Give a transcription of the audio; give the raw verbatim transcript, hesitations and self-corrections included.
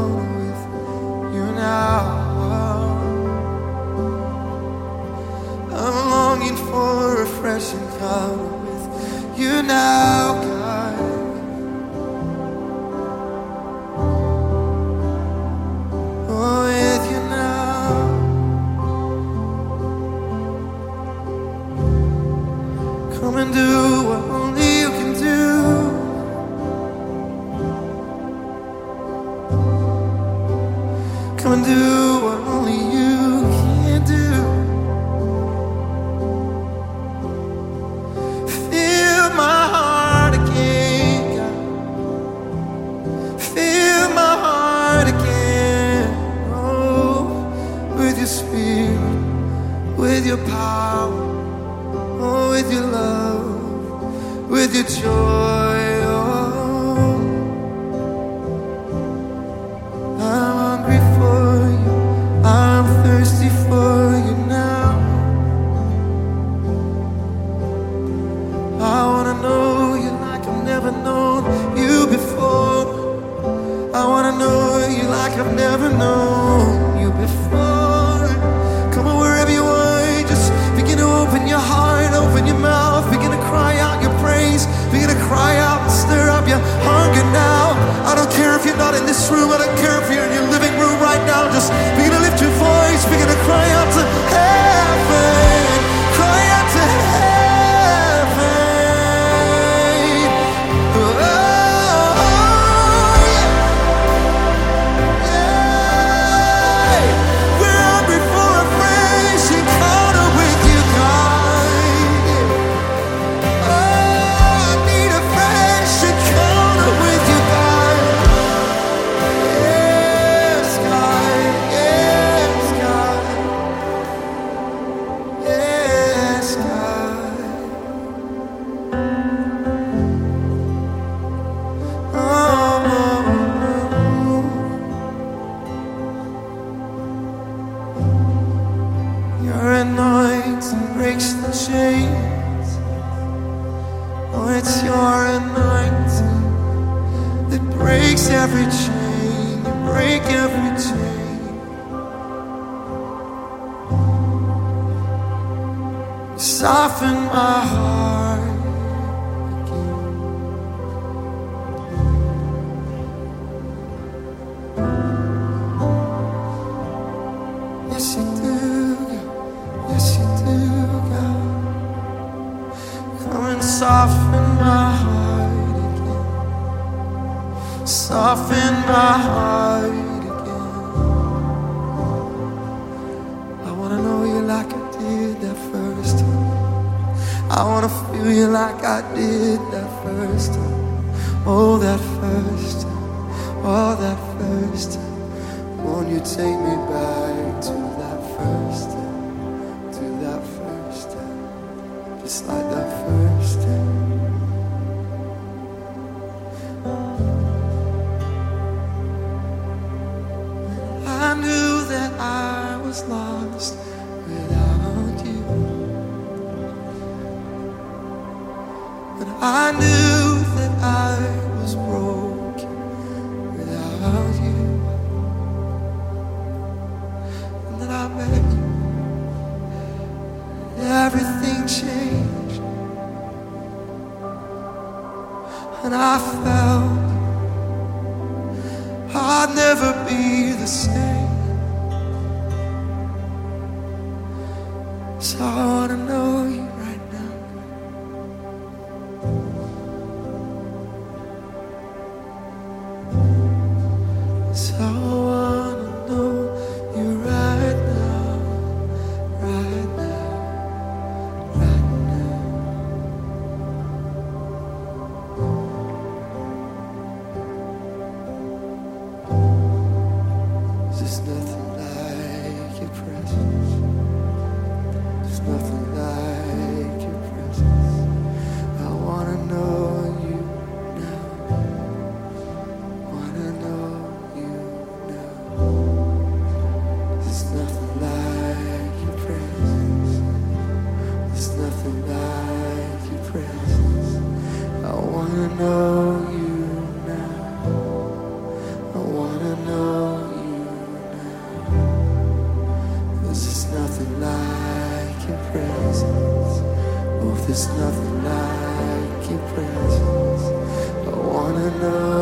encounter with you now. I'm longing for a fresh encounter with you now, God. Oh, with you now. Come and do what only you can do. Come and do what only you can do. Fill my heart again, God. Fill my heart again. Oh, with your spirit, with your power, oh, with your love, with your joy. I'm hungry for you, I'm thirsty for you now. I wanna know you like I've never known you before. I wanna know you like I've never known you before. Come on, wherever you are, just begin to open your heart, open your mouth, begin to cry out your praise, begin to cry out and stir up your hunger now. I don't care if you're not in this room, I don't care if you're in your living room right now, just begin to lift your voice, begin to cry out to heaven, cry out to heaven. Oh, yeah. We're hungry for a fresh encounter with you, God. Oh, I need a fresh encounter with you, God. Yes, God. Yes, God. Yes, God. Oh, your anointing breaks the chains. Oh, it's your anointing that breaks every chain. You break every chain. You soften my heart again. Yes, you do, God. Yes, you do, God. Come and soften my heart again. Soften my heart again. I wanna know you like I did that first time. I wanna feel you like I did that first time. Oh, that first time. Oh, that first time. Won't you take me back to that first time? To that first time. Just like that first time. I knew that I was lost without you, and I knew that I was broken without you, and then I met you, and everything changed, and I felt I'd never be the same. So I wanna know you right now. So I wanna know you right now, right now, right now. There's nothing like your presence. There's nothing like your presence. I wanna know you now. Wanna know you now. there's nothing like your presence. I wanna know